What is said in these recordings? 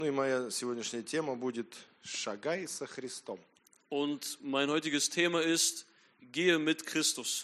Ну и моя сегодняшняя тема будет «Шагай со Христом». Und mein heutiges Thema ist, gehe mit Christus.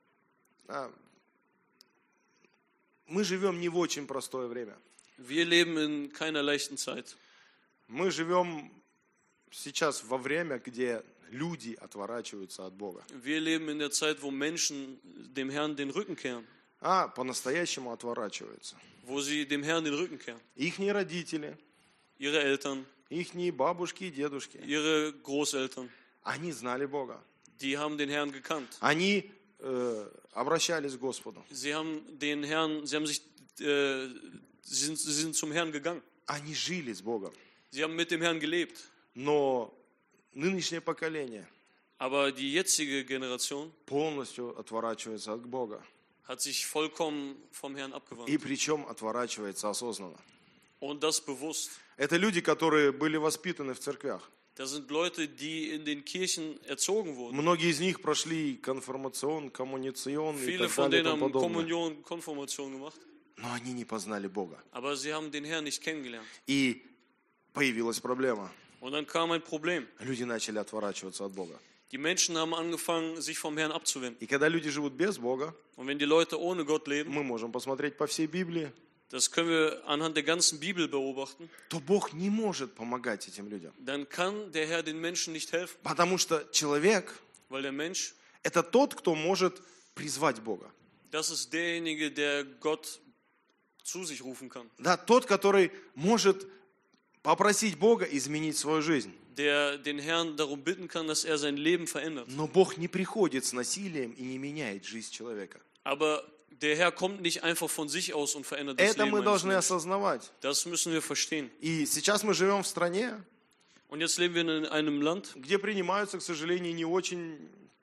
Мы живем не в очень простое время. Wir leben in keiner leichten Zeit. Мы живем сейчас во время, где люди отворачиваются от Бога. Wir leben in der Zeit, wo Menschen dem Herrn den Rücken kehren. По-настоящему отворачиваются. Wo sie dem Herrn den Rücken kehren. Ихние родители, Ihre Eltern, ихние бабушки и дедушки, ihre Großeltern, они знали Бога. die haben den Herrn gekannt. Они обращались к Господу. Sie haben den Herrn, sie sind zum Herrn gegangen. Они жили с Богом. Sie haben mit dem Herrn gelebt. Но нынешнее поколение Aber die jetzige Generation полностью отворачивается от Бога. hat sich vollkommen vom Herrn abgewandt. И причем отворачивается осознанно. Und das bewusst. Это люди, которые были воспитаны в церквях. Das sind Leute, die in den Kirchen erzogen wurden. Многие из них прошли конформацион, коммуницион и Viele так von далее и denen тому haben подобное. Kommunion, Konfirmation gemacht. Но они не познали Бога. Aber sie haben den Herrn nicht kennengelernt. И появилась проблема. Und dann kam ein Problem. Люди начали отворачиваться от Бога. Die Menschen haben angefangen, sich vom Herrn abzuwenden. И когда люди живут без Бога, Und wenn die Leute ohne Gott leben, мы можем посмотреть по всей Библии, das können wir anhand der ganzen Bibel beobachten, то Бог не может помогать этим людям. dann kann der Herr den Menschen nicht helfen. Потому что человек Weil der Mensch, – это тот, кто может призвать Бога. das ist derjenige, der Gott zu sich rufen kann. Да, тот, который может попросить Бога изменить свою жизнь. Der den Herrn darum bitten kann, dass er sein Leben verändert. Но Бог не приходит с насилием и не меняет жизнь человека. Aber der Herr kommt nicht einfach von sich aus und verändert das Это Leben мы eines должны Menschen. осознавать. Das müssen wir verstehen. И сейчас мы живем в стране, Und jetzt leben wir in einem Land, где принимаются, к сожалению, не очень,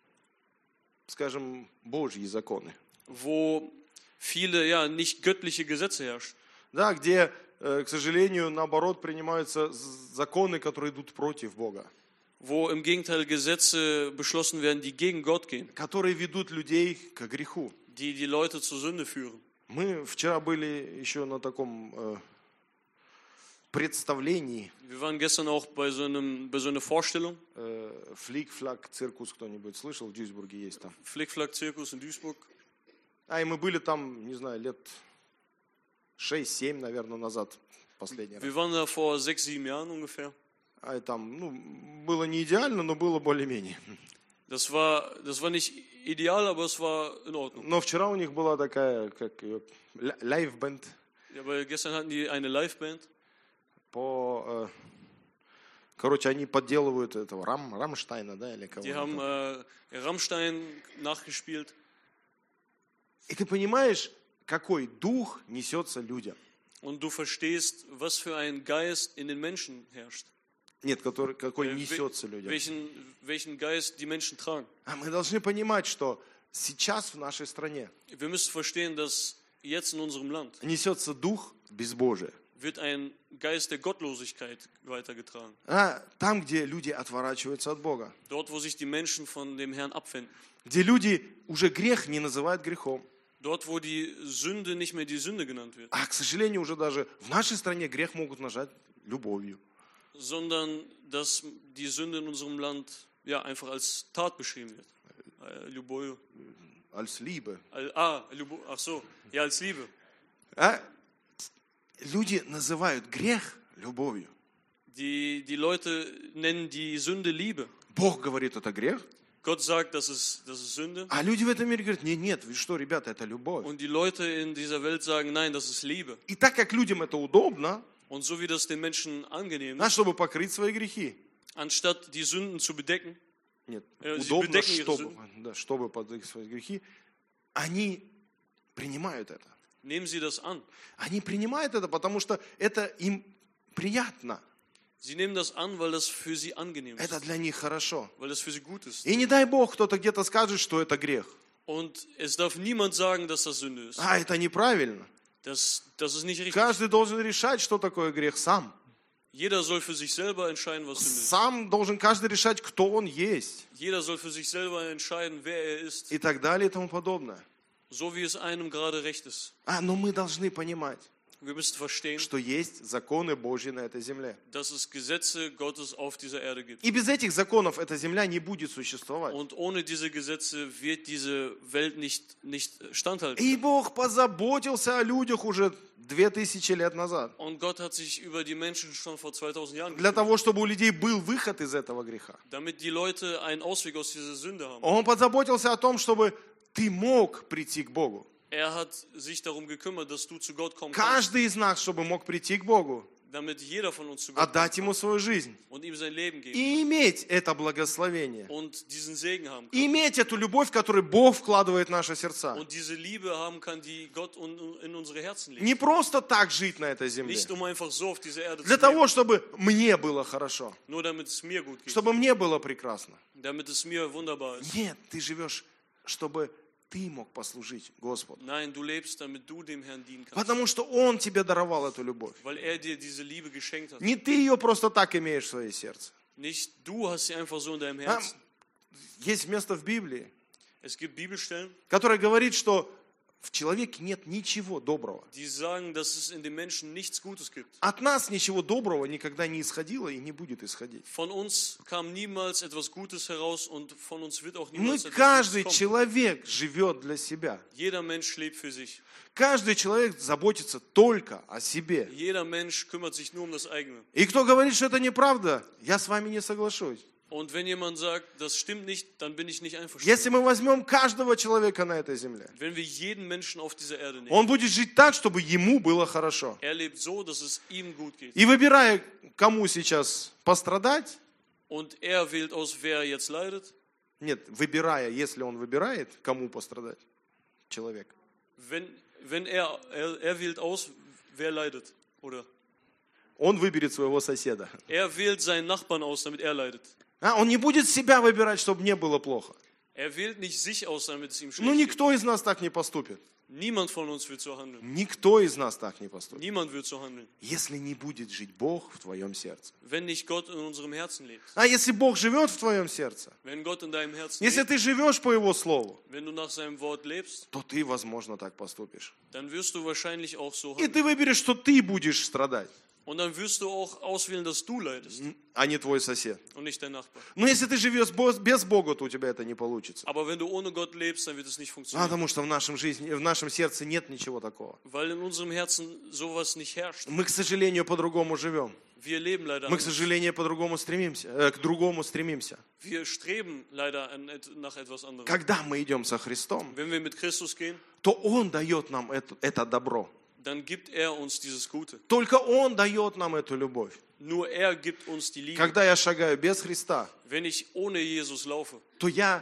скажем, Божьи законы. wo viele nicht göttliche Gesetze herrschen. Да, где, к сожалению, наоборот, принимаются законы, которые идут против Бога. Wo im Gegenteil Gesetze beschlossen werden, die gegen Gott gehen, Которые ведут людей к греху. die die Leute zur Sünde führen. Мы вчера были еще на таком представлении. Wir waren gestern auch bei so einer Vorstellung, Флик-флаг, циркус, кто-нибудь слышал? В Дюйсбурге есть там. Flickflack-Zirkus in Duisburg. И мы были там, не знаю, лет 6-7, наверное, назад, последний раз. Wir waren da vor 6-7 Jahren ungefähr. И там, было не идеально, но было более-менее. Das war nicht ideal, aber es war in Ordnung. Но вчера у них была такая, как ее, лайв-бенд Ja, aber gestern hatten die eine Liveband. Короче, они подделывают этого Рамштайна, да, или Die кого-то. haben Rammstein nachgespielt. И ты понимаешь, какой дух несется людям? Und du verstehst, was für ein Geist in den Menschen herrscht. Нет, какой несется людям. Welchen Geist die Menschen tragen. Мы должны понимать, что сейчас в нашей стране Wir müssen verstehen, dass jetzt in unserem Land несется дух безбожия. wird ein Geist der Gottlosigkeit weitergetragen. Там, где люди отворачиваются от Бога. Dort, wo sich die Menschen von dem Herrn abwenden. Где люди уже грех не называют грехом. Dort, wo die Sünde nicht mehr die Sünde genannt wird. К сожалению, уже даже в нашей стране грех могут назвать любовью. Sondern, dass die Sünde in unserem Land einfach als Tat beschrieben wird. Любовью. Als Liebe. Ach so, ja, als Liebe. Люди называют грех любовью. Die Leute nennen die Sünde Liebe. Бог говорит, это грех. Gott sagt, das ist Sünde. А люди в этом мире говорят, нет, вы что, ребята, это любовь. Und die Leute in dieser Welt sagen, nein, das ist Liebe. И так как людям это удобно, Und so wie das den Menschen angenehm ist, чтобы покрыть свои грехи. anstatt die Sünden zu bedecken, Нет, sie удобно, bedecken ihre Sünden. чтобы покрыть свои грехи, они принимают это. Nehmen sie das an. Они принимают это, потому что это им приятно. Sie nehmen das an, weil das für sie angenehm Это ist, для них хорошо. weil das für sie gut ist. И не дай Бог, кто-то где-то скажет, что это грех. Und es darf niemand sagen, dass das Sünde ist. Это неправильно. Das ist nicht richtig. Каждый должен решать, что такое грех сам. Jeder soll für sich selber entscheiden, was Sünde ist. Сам должен каждый решать, кто он есть. Jeder soll für sich selber entscheiden, wer er ist, И так далее и тому подобное. so wie es einem gerade recht ist. Но мы должны понимать, Wir müssen verstehen, что есть законы Божьи на этой земле. dass es Gesetze Gottes auf dieser Erde gibt. И без этих законов эта земля не будет существовать. Und ohne diese Gesetze wird diese Welt nicht standhalten. И Бог позаботился о людях уже 2000 лет назад. Und Gott hat sich über die Menschen schon vor 2000 Jahren Для gekümmert, того, чтобы у людей был выход из этого греха. damit die Leute einen Ausweg aus dieser Sünde haben. Он позаботился о том, чтобы ты мог прийти к Богу. Er hat sich darum gekümmert, dass du zu Gott kommen kannst, Каждый из нас, чтобы мог прийти к Богу, damit jeder von uns zu Gott отдать Ему свою жизнь und ihm sein Leben geben и иметь это благословение. und diesen Segen haben kann. И иметь эту любовь, которую Бог вкладывает в наши сердца. Und diese Liebe haben kann, die Gott in unsere Herzen legt. Не просто так жить на этой земле. Nicht um einfach so auf dieser Erde zu Для leben, того, чтобы мне было хорошо. nur damit es mir gut geht, Чтобы мне было прекрасно. damit es mir wunderbar ist. Нет, ты живешь, чтобы ты мог послужить Господу. Nein, du lebst, damit du dem Herrn dienen kannst, Потому что Он тебе даровал эту любовь. weil er dir diese Liebe geschenkt hat. Не ты ее просто так имеешь в своей сердце. Nicht du hast sie einfach so in deinem Herzen. Есть место в Библии, Es gibt Bibelstellen, которое говорит, что в человеке нет ничего доброго. die sagen, dass es in den Menschen nichts Gutes gibt. От нас ничего доброго никогда не исходило и не будет исходить. Von uns kam niemals etwas Gutes heraus und von uns wird auch Мы, niemals etwas каждый Gutes kommen. человек живет для себя. Jeder Mensch lebt für sich. Каждый человек заботится только о себе. Jeder Mensch kümmert sich nur um das eigene. И кто говорит, что это неправда, я с вами не соглашусь. Und wenn jemand sagt, das stimmt nicht, dann bin ich nicht einverstanden. Если мы возьмем каждого человека на этой земле, Wenn wir jeden Menschen auf dieser Erde nehmen, он будет жить так, чтобы ему было хорошо. er lebt so, dass es ihm gut geht. И выбирая, кому сейчас пострадать, Und er wählt aus, wer jetzt leidet. нет, выбирая, если он выбирает, кому пострадать, человек, Wenn er wählt aus, wer leidet. Oder он выберет своего соседа. er wählt seinen Nachbarn aus, damit er leidet. Он не будет себя выбирать, чтобы мне было плохо. Er wählt nicht sich aus, damit es ihm Ну, schlecht geht. никто из нас так не поступит. Niemand von uns wird so handeln. Никто из нас так не поступит. Niemand wird so handeln, Если не будет жить Бог в твоем сердце. wenn nicht Gott in unserem Herzen lebt. А если Бог живет в твоем сердце, Wenn Gott in deinem Herzen если lebt, ты живешь по Его Слову, wenn du nach seinem Wort lebst, то ты, возможно, так поступишь. dann wirst du wahrscheinlich auch so И handeln. ты выберешь, что ты будешь страдать, Und dann wirst du auch auswählen, dass du leidest а не твой сосед. und nicht dein Nachbar. Но если ты живешь без Бога, то у тебя это не получится. Aber wenn du ohne Gott lebst, dann wird es nicht funktionieren. Потому что в нашем сердце нет ничего такого. Weil in unserem Herzen sowas nicht herrscht. Мы, к сожалению, по-другому живем. Wir leben leider Мы, к anders. сожалению, по-другому стремимся, к другому стремимся. Wir streben leider nach etwas anderem. Когда мы идем со Христом, Wenn wir mit Christus gehen, то Он дает нам это добро. dann gibt er uns dieses Gute. Только Он дает нам эту любовь. Nur er gibt uns die Liebe. Когда я шагаю без Христа, Wenn ich ohne Jesus laufe, то я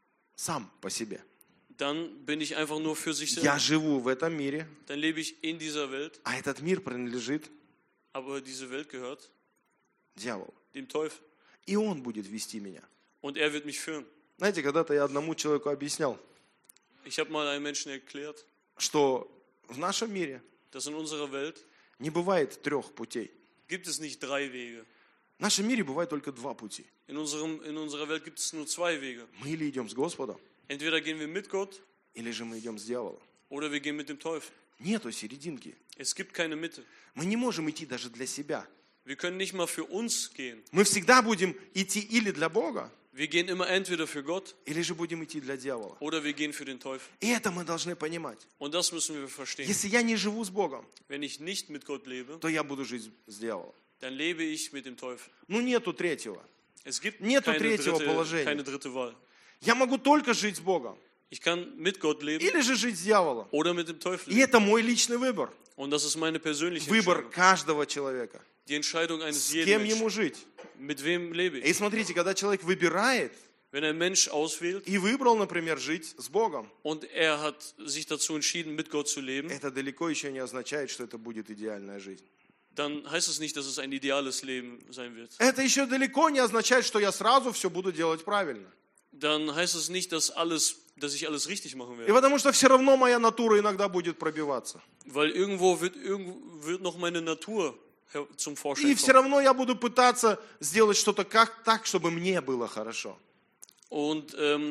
сам по себе. dann bin ich einfach nur für sich Я selbst. живу в этом мире, Dann lebe ich in dieser Welt, а этот мир принадлежит aber diese Welt gehört дьяволу. dem Teufel. И он будет вести меня. Und er wird mich führen. Знаете, когда-то я одному человеку объяснял, Ich habe mal einem Menschen erklärt, что в нашем мире dass in unserer Welt не бывает 3 путей. gibt es nicht 3 Wege. В нашем мире бывает только 2 пути. In unserer Welt gibt es nur 2 Wege. Мы или идем с Господом, Entweder gehen wir mit Gott или же мы идем с дьяволом. oder wir gehen mit dem Teufel. Нету серединки. Es gibt keine Mitte. Мы не можем идти даже для себя. Wir können nicht mal für uns gehen. Мы всегда будем идти или для Бога, Wir gehen immer entweder für Gott или же будем идти для дьявола. oder wir gehen für den Teufel. И это мы должны понимать. Und das müssen wir verstehen. Если я не живу с Богом, Wenn ich nicht mit Gott lebe, то я буду жить с дьяволом. dann lebe ich mit dem Teufel. Ну, нету третьего. Es gibt Нету третьего положения. keine dritte Wahl. Я могу только жить с Богом, Ich kann mit Gott leben или же жить с дьяволом. oder mit dem Teufel И leben. это мой личный выбор. Und das ist meine persönliche Выбор Entscheidung. каждого человека. Die Entscheidung eines С jeden кем ему Menschen. жить. Mit wem lebe И ich? смотрите, когда человек выбирает Wenn ein Mensch auswählt и выбрал, например, жить с Богом, und er hat sich dazu entschieden, mit Gott zu leben, это далеко еще не означает, что это будет идеальная жизнь. dann heißt es nicht, dass es ein ideales Leben sein wird. Это еще далеко не означает, что я сразу все буду делать правильно. Dann heißt es nicht, dass ich alles richtig machen И werde. потому что все равно моя натура иногда будет пробиваться. Weil irgendwo wird noch meine Natur zum И Vorschein все kommen. равно я буду пытаться сделать что-то так, чтобы мне было хорошо. Und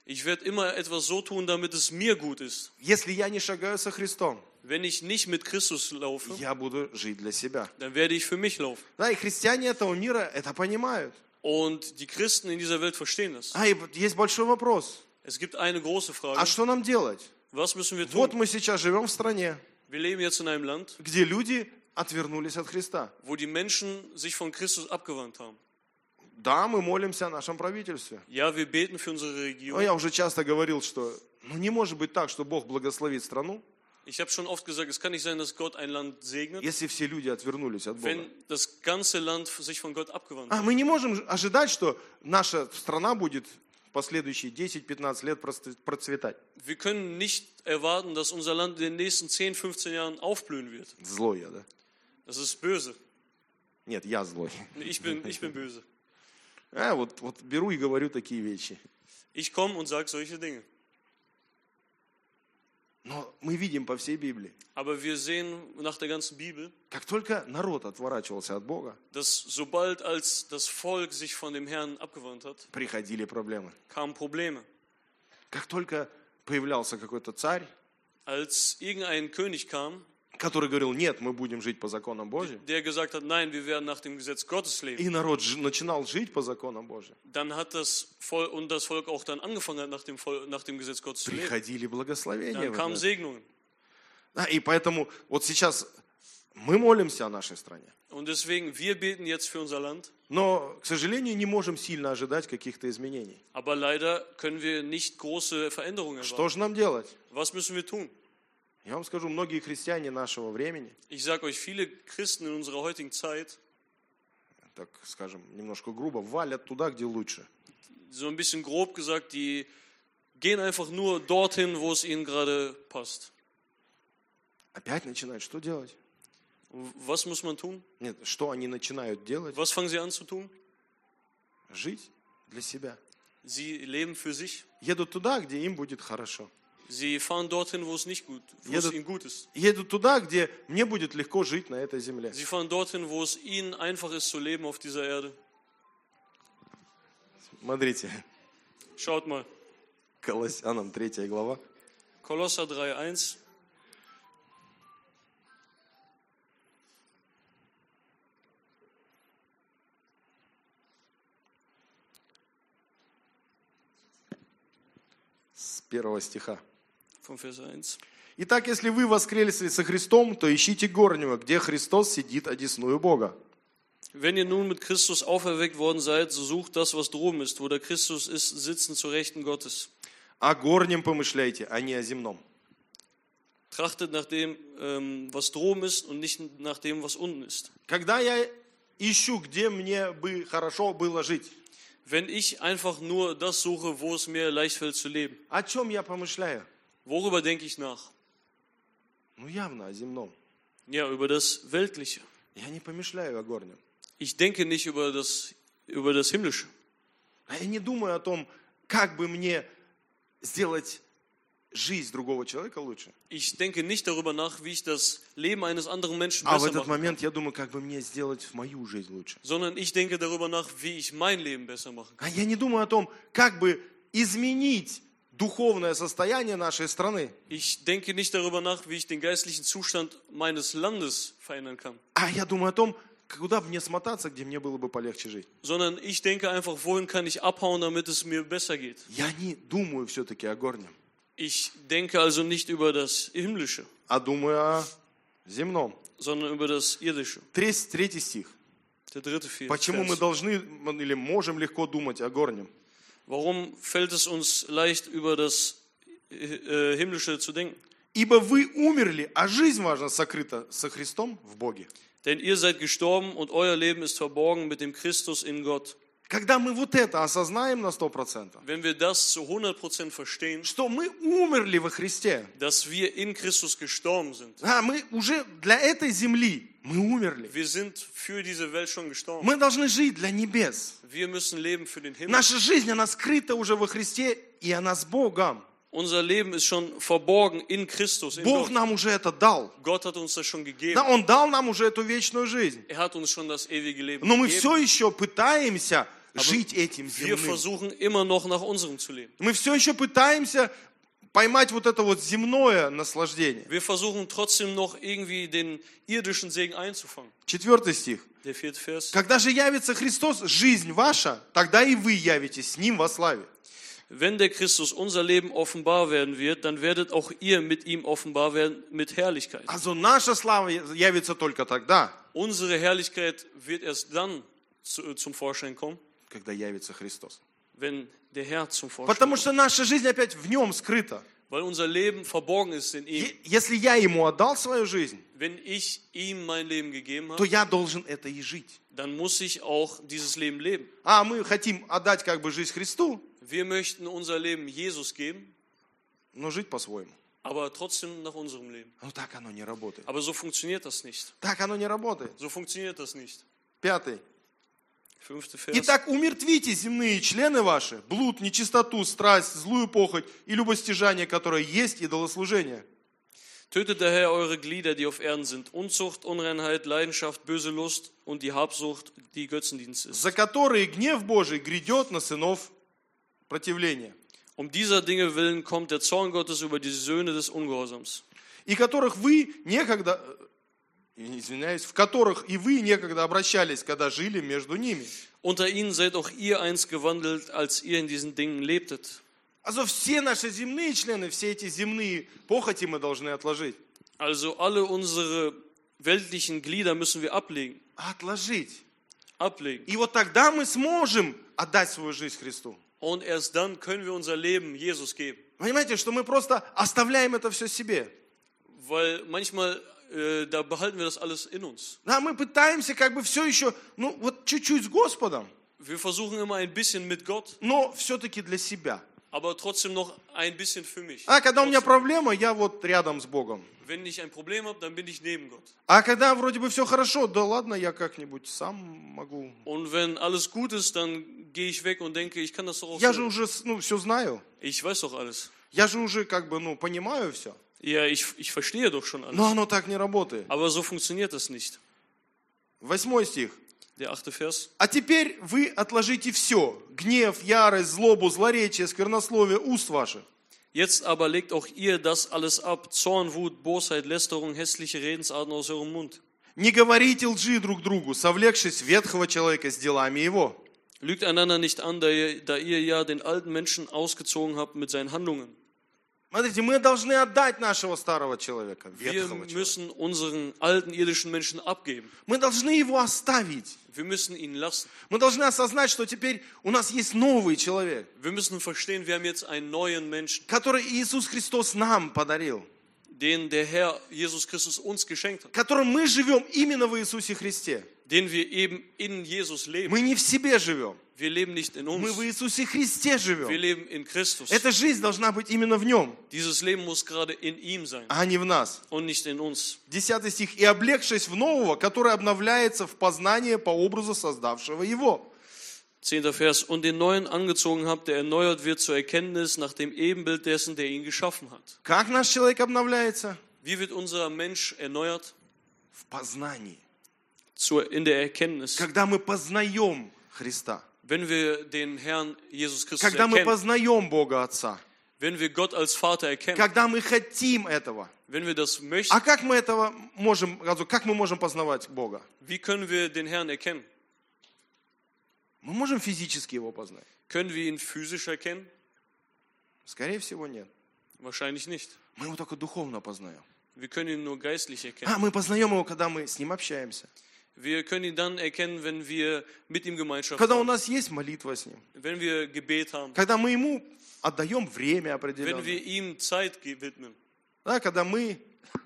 Ich werde immer etwas so tun, damit es mir gut ist. Если я не шагаю со Христом, Wenn ich nicht mit Christus laufe, я буду жить для себя. dann werde ich für mich laufen. Да, и христиане этого мира это понимают. Und die Christen in dieser Welt verstehen das. И вот есть большой вопрос. Es gibt eine große Frage. А что нам делать? Was müssen wir Вот tun? мы сейчас живем в стране, Wir leben jetzt in einem Land, где люди отвернулись от Христа. wo die Menschen sich von Christus abgewandt haben. Да, мы молимся о нашем правительстве. Ja, wir beten für unsere Но Regierung. я уже часто говорил, что не может быть так, что Бог благословит страну, Ich habe schon oft gesagt, es kann nicht sein, dass Gott ein Land segnet, если все люди отвернулись от Бога. wenn das ganze Land sich von Gott abgewandt hat. Мы не можем ожидать, что наша страна будет в последующие 10-15 лет процветать. Wir können nicht erwarten, dass unser Land in den nächsten 10, 15 Jahren aufblühen wird. Злой я, да? Das ist böse. Нет, я злой. Ich bin böse. Вот беру и говорю такие вещи. Ich komme und sage solche Dinge. Но мы видим по всей Библии, Aber wir sehen nach der ganzen Bibel, как только народ отворачивался от Бога, dass sobald als das Volk sich von dem Herrn abgewandt hat, приходили проблемы. kamen Probleme. Как только появлялся какой-то царь, Als irgendein König kam, который говорил, нет, мы будем жить по законам Божьим, der gesagt hat, nein, wir werden nach dem Gesetz Gottes leben, и народ начинал жить по законам Божьим, dann hat das Volk auch dann angefangen hat, nach dem Gesetz Gottes zu leben. приходили благословения. Dann kamen Segnungen. Да, и поэтому вот сейчас мы молимся о нашей стране, Und deswegen, wir beten jetzt für unser Land, но, к сожалению, не можем сильно ожидать каких-то изменений. aber leider können wir nicht große Veränderungen Что erwarten. же нам делать? Was müssen wir tun? Я вам скажу, многие христиане нашего времени, Ich sage euch, viele Christen in unserer heutigen Zeit, так скажем, немножко грубо, валят туда, где лучше. so ein bisschen grob gesagt, die gehen einfach nur dorthin, wo es ihnen gerade passt. Опять начинают что делать? Was muss man tun? Нет, что они начинают делать? Was fangen sie an zu tun? Жить для себя. Sie leben für sich. Едут туда, где им будет хорошо. Sie fahren dorthin, wo es nicht gut, wo es ihnen gut ist. Едут туда, где мне будет легко жить на этой земле. Sie fahren dorthin, wo es ihnen einfach ist zu leben auf dieser Erde. Смотрите, Schaut mal, Колоссянам 3 глава. Kolosser 3,1. С 1 стиха. Von Vers 1. Итак, если вы воскресли со Христом, то ищите горнего, где Христос сидит одесную Бога. Wenn ihr nun mit Christus auferweckt worden seid, so sucht das, was droben ist, wo der Christus ist, sitzen zu Rechten Gottes. О горнем помышляйте, а не о земном. Trachtet nach dem, was droben ist und nicht nach dem, was unten ist. Когда я ищу, где мне бы хорошо было жить, Wenn ich einfach nur das suche, wo es mir leicht fällt zu leben, о чем я помышляю? worüber denke ich nach? Ну, явно о земном. Ja, über das Weltliche. Я не помышляю о горнем. Ich denke nicht über das Himmlische. Я не думаю о том, как бы мне сделать жизнь другого человека лучше. Ich denke nicht darüber nach, wie ich das Leben eines anderen Menschen А в besser этот machen kann, момент я думаю, как бы мне сделать мою жизнь лучше. sondern ich denke darüber nach, wie ich mein Leben besser machen kann. А я не думаю о том, как бы изменить духовное состояние нашей страны. Ich denke nicht darüber nach, wie ich den geistlichen Zustand meines Landes verändern kann, А я думаю о том, куда бы мне смотаться, где мне было бы полегче жить. sondern ich denke einfach, wohin kann ich abhauen, damit es mir besser geht. Я не думаю все-таки о горнем, Ich denke also nicht über das Himmlische, а думаю о земном. sondern über das Irdische. 3 стих. Der dritte Vers. Почему мы должны или можем легко думать о горнем? Warum fällt es uns leicht, über das Himmlische zu denken? Ибо вы умерли, а жизнь ваша сокрыта со Христом в Боге. Denn ihr seid gestorben und euer Leben ist verborgen mit dem Christus in Gott. Когда мы вот это осознаем на 100%, Wenn wir das zu 100% verstehen, что мы умерли во Христе, dass wir in Christus gestorben sind. мы уже для этой земли мы умерли. Wir sind für diese Welt schon gestorben. Мы должны жить для небес. Wir müssen leben für den Himmel. Наша жизнь, она скрыта уже во Христе, и она с Богом. Unser Leben ist schon verborgen in Christus, in Бог Gott. нам уже это дал. Gott hat uns das schon gegeben. Да, Он дал нам уже эту вечную жизнь. Er hat uns schon das ewige Leben Но мы gegeben. все еще пытаемся жить этим Wir земным. versuchen immer noch nach unserem zu leben. Мы все еще пытаемся поймать вот это вот земное наслаждение. Wir versuchen trotzdem noch irgendwie den irdischen Segen einzufangen. 4 стих. Der 4. Vers. Когда же явится Христос, жизнь ваша, тогда и вы явитесь с Ним во славе. Wenn der Christus unser Leben offenbar werden wird, dann werdet auch ihr mit ihm offenbar werden mit Herrlichkeit. Also наша слава явится только тогда, Unsere Herrlichkeit wird erst dann zum Vorschein kommen, когда явится Христос. wenn der Herr zum Vorschein Потому kommt. что наша жизнь опять в Нем скрыта. Weil unser Leben verborgen ist in ihm. Если я Ему отдал свою жизнь, Wenn ich ihm mein Leben gegeben то habe, я должен это и жить. dann muss ich auch dieses Leben leben. А мы хотим отдать как бы жизнь Христу, Wir möchten unser Leben Jesus geben, но жить по-своему. aber trotzdem nach unserem Leben. Но так оно не работает. Aber so funktioniert das nicht. Так оно не работает. So funktioniert das nicht. 5. 5. Vers. Итак, умертвите земные члены ваши, блуд, нечистоту, страсть, злую похоть и любостяжание, которое есть идолослужение. Tötet daher eure Glieder, die auf Erden sind, Unzucht, Unreinheit, Leidenschaft, böse Lust und die Habsucht, die Götzendienst ist. За которые гнев Божий грядет на сынов противления, Um dieser Dinge willen kommt der Zorn Gottes über die Söhne des Ungehorsams, и которых вы некогда, извиняюсь, в которых и вы некогда обращались, когда жили между ними. Unter ihnen seid auch ihr einst gewandelt, als ihr in diesen Dingen lebtet. Also все наши земные члены, все эти земные похоти мы должны отложить. Also alle unsere weltlichen Glieder müssen wir ablegen. Отложить. Ablegen. И вот тогда мы сможем отдать свою жизнь Христу. Und erst dann können wir unser Leben Jesus geben. Понимаете, что мы просто оставляем это все себе. Weil manchmal, da behalten wir das alles in uns. Да, мы пытаемся как бы все еще, ну вот чуть-чуть с Господом, Wir versuchen immer ein bisschen mit Gott, но все-таки для себя. aber trotzdem noch ein bisschen für mich. А когда у меня проблема, я вот рядом с Богом. Wenn ich ein Problem habe, dann bin ich neben Gott. А когда вроде бы все хорошо, да ладно, я как-нибудь сам могу. Und wenn alles gut ist, dann gehe ich weg und denke, ich kann das doch auch Я же selber. уже, ну, все знаю. Ich weiß doch alles. Я же уже как бы, ну, понимаю все. Ja, ich verstehe doch schon alles. Но оно так не работает. Aber so funktioniert das nicht. 8 стих. Der 8. Vers. А теперь вы отложите все. Гнев, ярость, злобу, злоречие, сквернословие уст ваших. Jetzt aber legt auch ihr das alles ab, Zorn, Wut, Bosheit, Lästerung, hässliche Redensarten aus eurem Mund. Не говорите лжи друг другу, совлекшись ветхого человека с делами его. Lügt einander nicht an, da ihr ja den alten Menschen ausgezogen habt mit seinen Handlungen. Смотрите, мы должны отдать нашего старого человека, Wir ветхого человека. müssen unseren alten irdischen Menschen abgeben. Мы должны его оставить. Wir müssen ihn lassen. Мы должны осознать, что теперь у нас есть новый человек, Wir müssen verstehen, wir haben jetzt einen neuen Menschen, который Иисус Христос нам подарил, den der Herr Jesus Christus uns geschenkt hat, которым мы живем именно в Иисусе Христе. den wir eben in Jesus leben. Мы не в себе живем, Wir leben nicht in мы uns, в Иисусе Христе wir живем. leben in Christus. Эта жизнь должна быть именно в Нем, Dieses Leben muss gerade in ihm sein а не в нас. und nicht in uns. 10 стих. «И облегшись в нового, который обновляется в познание по образу создавшего его». 10. Vers. Und den Neuen angezogen habt, der erneuert wird zur Erkenntnis nach dem Ebenbild dessen, der ihn geschaffen hat. Как наш человек обновляется? Wie wird unser Mensch erneuert? В познании. In der Erkenntnis. Когда мы познаем Христа. Wenn wir den Herrn Jesus Christus Когда мы erkennen, познаем Бога Отца. wenn wir Gott als Vater erkennen, Когда мы хотим этого. wenn wir das möchten, А как мы этого можем, как мы можем познавать Бога? wie können wir den Herrn erkennen? Мы можем физически его познать? Können wir ihn physisch erkennen? Скорее всего, нет. Wahrscheinlich nicht. Мы его только духовно познаем. Wir können ihn nur geistlich erkennen. Мы познаем его, когда мы с ним общаемся. Wir können ihn dann erkennen, wenn wir mit ihm Gemeinschaft Когда у haben, нас есть молитва с ним. wenn wir Gebet haben, Когда мы ему отдаем время wenn определенное. wir ihm Zeit widmen, Да, когда мы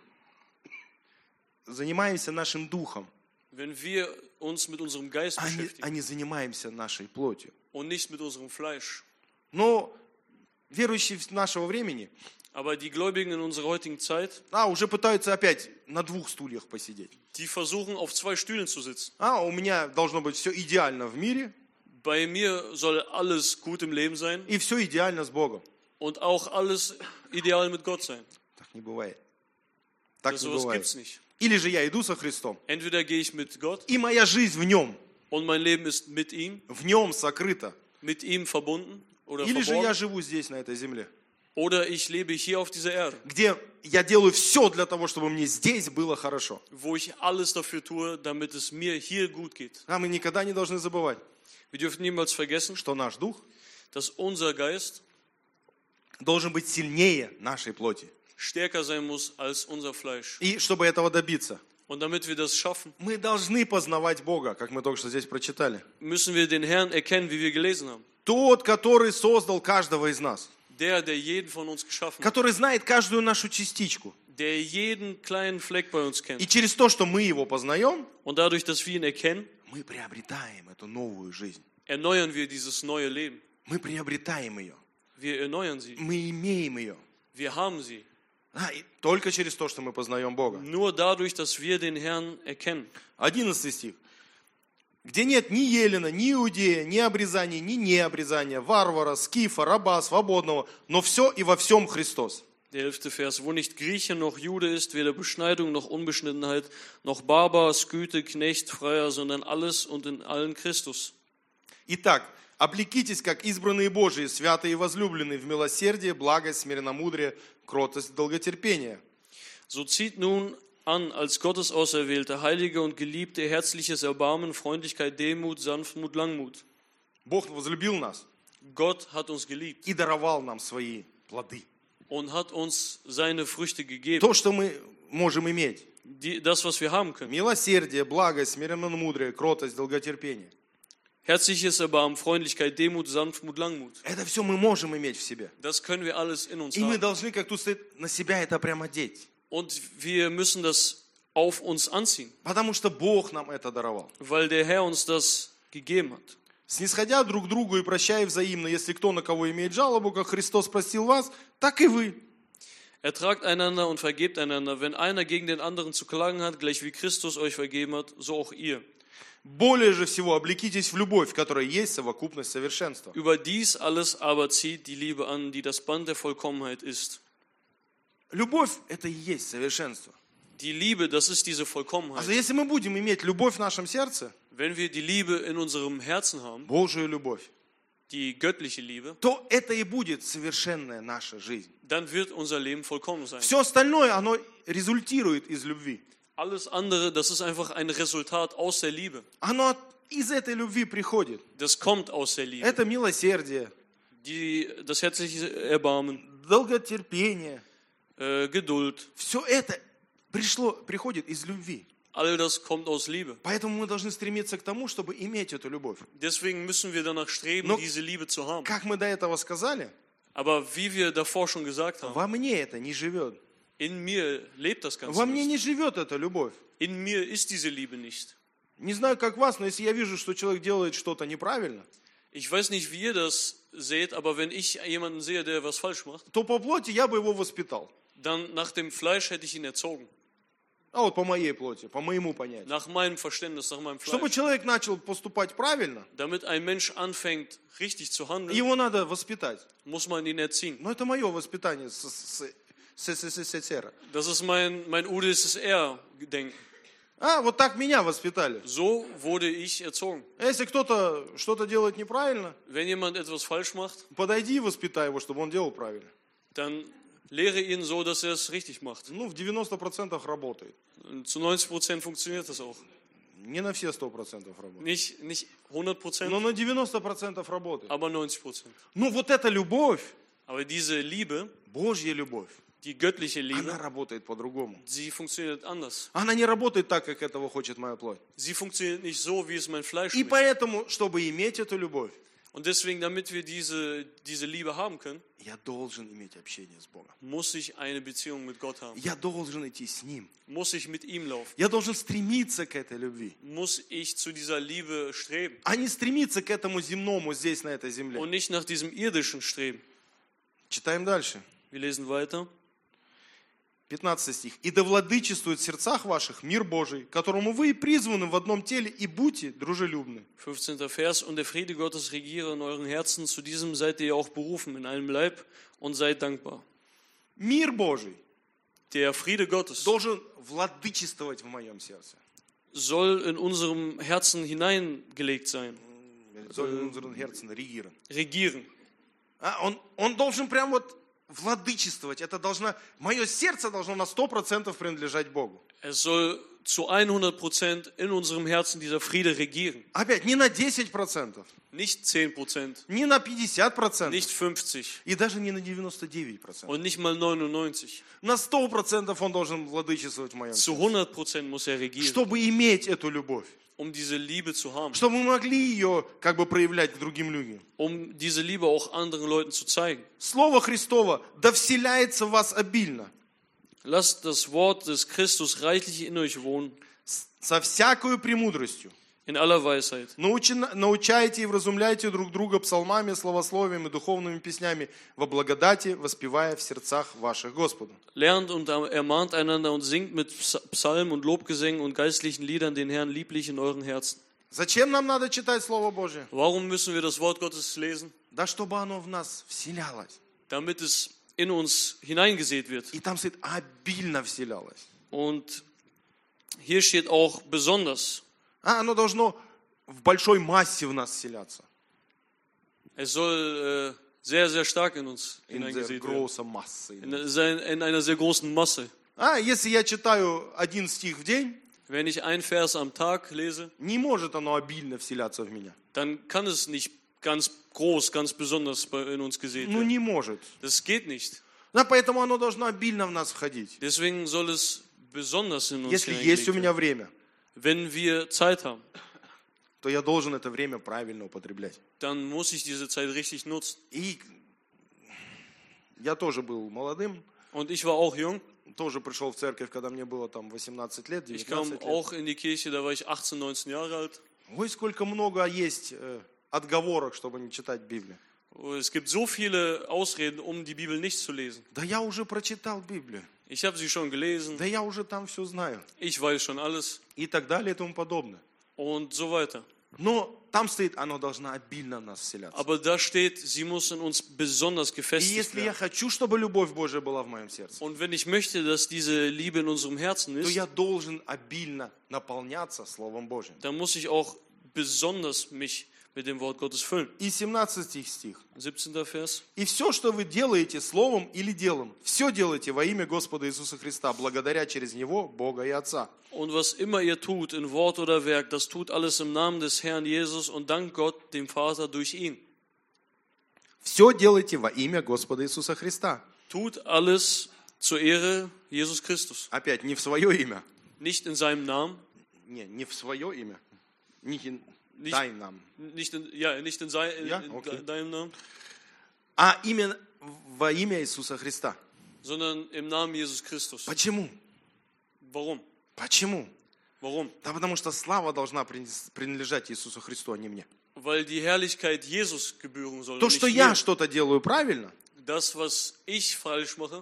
занимаемся нашим духом, wenn wir uns mit unserem Geist а beschäftigen не занимаемся нашей плотью. und nicht mit unserem Fleisch. Но верующие нашего времени, Aber die Gläubigen in unserer heutigen Zeit, уже пытаются опять на 2 стульях посидеть. die versuchen, auf 2 Stühlen zu sitzen. У меня должно быть все идеально в мире Bei mir soll alles gut im Leben sein и все идеально с Богом. und auch alles ideal mit Gott sein. Так не бывает. Так не Sowas бывает. gibt's nicht. Или же я иду со Христом, Entweder gehe ich mit Gott и моя жизнь в Нем. und mein Leben ist mit ihm в нем сокрыто. verbunden oder Или же я verborgen. живу здесь, на этой земле, Oder ich lebe hier auf dieser Erde, где я делаю все для того, чтобы мне здесь было хорошо. wo ich alles dafür tue, damit es mir hier gut geht. А мы никогда не должны забывать, Wir dürfen niemals vergessen, что наш дух dass unser Geist должен быть сильнее нашей плоти. stärker sein muss als unser Fleisch. И чтобы этого добиться, Und damit wir das schaffen, мы должны познавать Бога, как мы только что здесь прочитали. müssen wir den Herrn erkennen, wie wir gelesen haben. Тот, который создал каждого из нас, Der jeden von uns geschaffen hat, который знает каждую нашу частичку. der jeden kleinen Fleck bei uns И kennt. через то, что мы его познаем, Und dadurch, dass wir ihn erkennen, мы приобретаем эту новую жизнь. erneuern wir dieses neue Leben. Мы приобретаем ее. Wir erneuern sie. Мы имеем ее. Wir haben sie. И только через то, что мы познаем Бога. Nur dadurch, dass wir den Herrn erkennen. 11 стих. Где нет ни Елена, ни Иудея, ни обрезания, ни необрезания, варвара, скифа, раба, свободного, но все и во всем Христос. Der 11. Vers. Wo nicht Grieche noch Jude ist, weder Beschneidung noch Unbeschnittenheit, noch Barbar, Skythe, Knecht, Freier, sondern alles und in allen Christus. Итак, облекитесь, как избранные Божии, святые и возлюбленные, в милосердие, благость, смиренномудрие, кротость, долготерпение. So zieht nun an, als Gottes Auserwählte, Heilige und Geliebte, herzliches Erbarmen, Freundlichkeit, Demut, Sanftmut, Langmut. Бог возлюбил нас Gott hat uns geliebt и даровал нам свои плоды. und hat uns seine Früchte gegeben. То, что мы можем иметь. Das, was wir haben können. Милосердие, благость, смиренномудрие, кротость, долготерпение. Herzliches Erbarmen, Freundlichkeit, Demut, Sanftmut, Langmut. Это все мы можем иметь в себе. Das können wir alles in uns И мы haben. должны, как тут стоит, на себя это прямо одеть. Und wir müssen das auf uns anziehen, Потому что Бог нам это даровал. weil der Herr uns das gegeben hat. Снисходя друг к другу и прощая взаимно, если кто на кого имеет жалобу, как Христос простил вас, так и вы. Ertragt einander und vergebt einander. Wenn einer gegen den anderen zu klagen hat, gleich wie Christus euch vergeben hat, so auch ihr. Более же всего облекитесь в любовь, в которой есть совокупность совершенства. Über dies alles aber zieht die Liebe an, die das Band der Vollkommenheit ist. Любовь – это и есть совершенство. Die Liebe, das ist diese Vollkommenheit. А если мы будем иметь любовь в нашем сердце, Wenn wir die Liebe in unserem Herzen haben, Божию любовь, die göttliche Liebe, то это и будет совершенная наша жизнь. dann wird unser Leben vollkommen sein. Все остальное, оно результирует из любви. Alles andere, das ist einfach ein Resultat aus der Liebe. Оно из этой любви приходит. Das kommt aus der Liebe. Это милосердие, Das herzliche Erbarmen, долготерпение. Geduld, Все это приходит из любви. all das kommt aus Liebe. Поэтому мы должны стремиться к тому, чтобы иметь эту любовь. Deswegen müssen wir danach streben, Но- diese Liebe zu haben. Как мы до этого сказали, Aber wie wir davor schon gesagt haben, во мне это не живет. in mir lebt das Ganze Во мне nicht. не живет эта любовь. In mir ist diese Liebe nicht. Не знаю, как вас, но если я вижу, что человек делает что-то неправильно, Ich weiß nicht, wie ihr das seht, aber wenn ich jemanden sehe, der was falsch macht, то по плоти я бы его воспитал. dann nach dem Fleisch hätte ich ihn erzogen. А вот по моей плоти, по моему понятию. Nach meinem Verständnis, nach meinem Чтобы Fleisch. человек начал поступать правильно, Damit ein Mensch anfängt, richtig zu handeln, его надо воспитать. muss man ihn erziehen. Но это мое воспитание с СССР. Das ist mein UdSSR-Gedenken. А, вот так меня воспитали. So wurde ich erzogen. А если кто-то что-то делает неправильно, Wenn jemand etwas falsch macht, подойди и воспитай его, чтобы он делал правильно. dann lehre ihn so, dass er es richtig macht. Ну, в 90% работает. Und zu 90% funktioniert das auch. Не на все 100% работает. Nicht 100%, Но на 90% работает. aber 90%. Ну, вот эта любовь, Aber diese Liebe, Божья любовь, die göttliche она Liebe, работает по-другому. sie funktioniert anders. Она не работает так, как этого хочет моя плоть. Sie funktioniert nicht so, wie es mein Fleisch И möchte. поэтому, чтобы иметь эту любовь, Und deswegen, damit wir diese Liebe haben können, я должен иметь общение с Богом. muss ich eine Beziehung mit Gott haben. Я должен идти с Ним. Muss ich mit ihm laufen. Я должен стремиться к этой любви. Muss ich zu dieser Liebe streben. А не стремиться к этому земному здесь, на этой земле. Und nicht nach diesem irdischen streben. Читаем дальше. Wir lesen weiter. 15 стих. «И да владычествует в сердцах ваших мир Божий, которому вы и призваны в одном теле, и будьте дружелюбны». 15. Vers. Und der Friede Gottes regiere in euren Herzen. Zu diesem seid ihr auch berufen in einem Leib und seid dankbar. Мир Божий Der Friede Gottes должен владычествовать в моем сердце. soll in unserem Herzen hineingelegt sein. Soll in unseren Herzen regieren. Regieren. Он должен прям вот владычествовать. Мое сердце должно на 100% принадлежать Богу. Es soll zu 100% in unserem Herzen dieser Friede regieren. Опять, не на 10%, Nicht 10%, не на 50%, nicht 50% и даже не на 99%. und nicht mal 99%. На 100% он должен владычествовать в моем Zu сердце. 100% muss er regieren, Чтобы иметь эту любовь. um diese Liebe zu haben, Чтобы мы могли ее как бы проявлять к другим людям. um diese Liebe auch anderen Leuten zu zeigen. Слово Христово да вселяется в вас обильно. Lasst das Wort des Christus reichlich in euch wohnen, Со всякою премудростью. in aller Weisheit. Научайте и вразумляйте друг друга псалмами, словословиями, духовными песнями во благодати, воспевая в сердцах ваших Господу. Lernt und ermahnt einander und singt mit Psalmen und Lobgesängen und geistlichen Liedern den Herrn lieblich in euren Herzen. Зачем нам надо читать Слово Божие? Warum müssen wir das Wort Gottes lesen? Да чтобы оно в нас вселялось. Damit es in uns hineingesät wird. И там стоит обильно вселялось. Und hier steht auch besonders. Оно должно в большой массе в нас вселяться. Es soll sehr, sehr stark in uns In der hineingesät werden. großen Masse. In einer sehr großen Masse. Если я читаю один стих в день, Wenn ich einen Vers am Tag lese, не может оно обильно вселяться в меня. dann kann es nicht ganz groß, ganz besonders in uns gesät Ну werden. не может. Das geht nicht. Поэтому оно должно обильно в нас входить. Deswegen soll es besonders in uns Если есть у hineingelegt меня werden. время, Wenn wir Zeit haben, то я должен это время правильно употреблять. dann muss ich diese Zeit richtig nutzen. И я тоже был молодым, Und ich war auch jung. тоже пришел в церковь, когда мне было там 18 лет, Ich 19 kam лет. auch in die Kirche, da war ich 18, 19 Jahre alt. Ой, сколько много есть отговорок, чтобы не читать Библию. Es gibt so viele Ausreden, um die Bibel nicht zu lesen. Да я уже прочитал Библию. Ich habe sie schon gelesen, Да я уже там все знаю. ich weiß schon alles И так далее и тому подобное. und so weiter. Но там стоит, оно должно обильно в нас вселяться. Aber da steht, sie muss in uns besonders И gefestigt если я werden. хочу, чтобы любовь Божья была в моем сердце, Und wenn ich möchte, dass diese Liebe in unserem Herzen то ist, я должен обильно наполняться Словом Божьим. dann muss ich auch besonders mich mit dem Wort Gottes füllen. И 17 стих. 17. Vers. И все, что вы делаете словом или делом, все делайте во имя Господа Иисуса Христа, благодаря через Него Бога и Отца. Und was immer ihr tut, in Wort oder Werk, das tut alles im Namen des Herrn Jesus und dank Gott, dem Vater, durch ihn. Все делайте во имя Господа Иисуса Христа. Tut alles zur Ehre Jesus Christus. Опять, не в свое имя. Nicht in seinem Namen, Не в свое имя. Не Nicht- дай нам. nicht in Ja, okay. deinem Namen, А именно во имя Иисуса Христа. sondern im Namen Jesus Christus. Почему? Warum? Почему? Warum? Да потому что слава должна принадлежать Иисусу Христу, а не мне. Weil die Herrlichkeit Jesus gebühren soll. То, und что nicht я mir. что-то делаю правильно, Das, was ich falsch mache,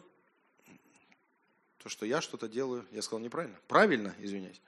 то, что я что-то делаю, я сказал неправильно. Правильно, извиняюсь.